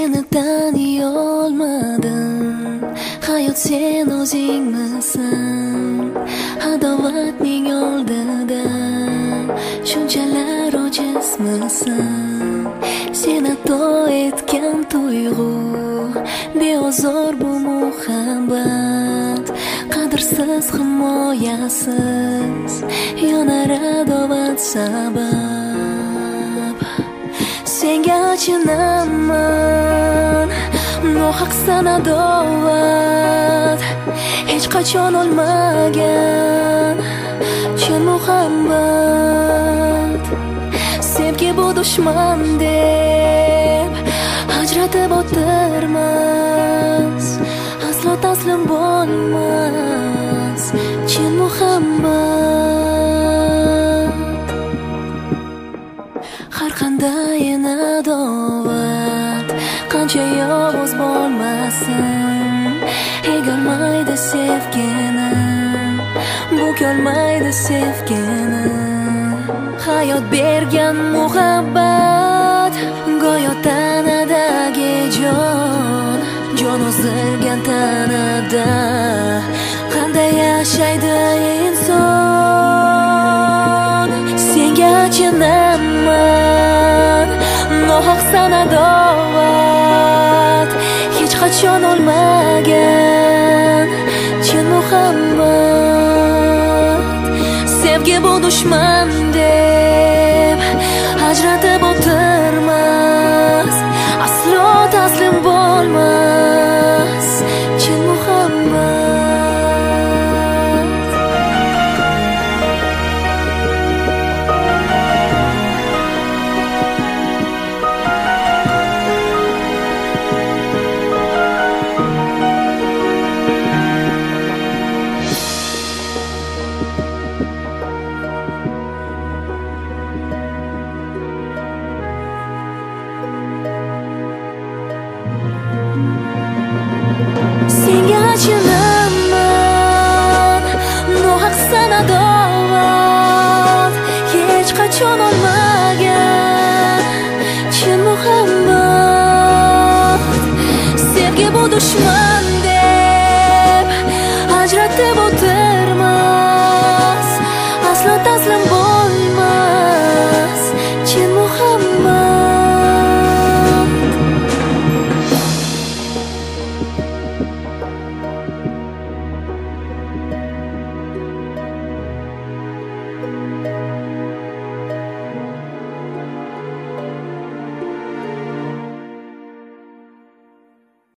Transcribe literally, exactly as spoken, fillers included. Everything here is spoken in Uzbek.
Seni taniy olmadim, hayot sen o'zingmisan. Adovatning oldida shunchalar ojizmisan. Sen ato etgan tuyg'u, beozor bu muhabbat, qadrsiz himoyasiz yonar adovat sabab. Senga achinaman, nohaqsan adovat, hech qachon olmagan chin muhabbat. Sevgi bu dushman deb ajratib o'tirmas, aslo taslim bo'lmas chin muhabbat. Har qanday adovat qancha yolg'iz bo'lmasin, egolmaydi sevgini, bukolmaydi sevgini. Hayot bergan muhabbat go'yo tanadagi jon, jon uzilgan tanada qanday yashaydi inson. Senga achinaman, nohaqsan adovat, hech qachon olmagan chin muhabbat. Sevgi bu dushman deb ajratib o'tirmas, aslo taslim bo'lmas chin muhabbat. Senga achinaman, nohaqsan adovat, hech qachon olmagan chin muhabbat. Sevgi bu dushman deb ajratib o'tir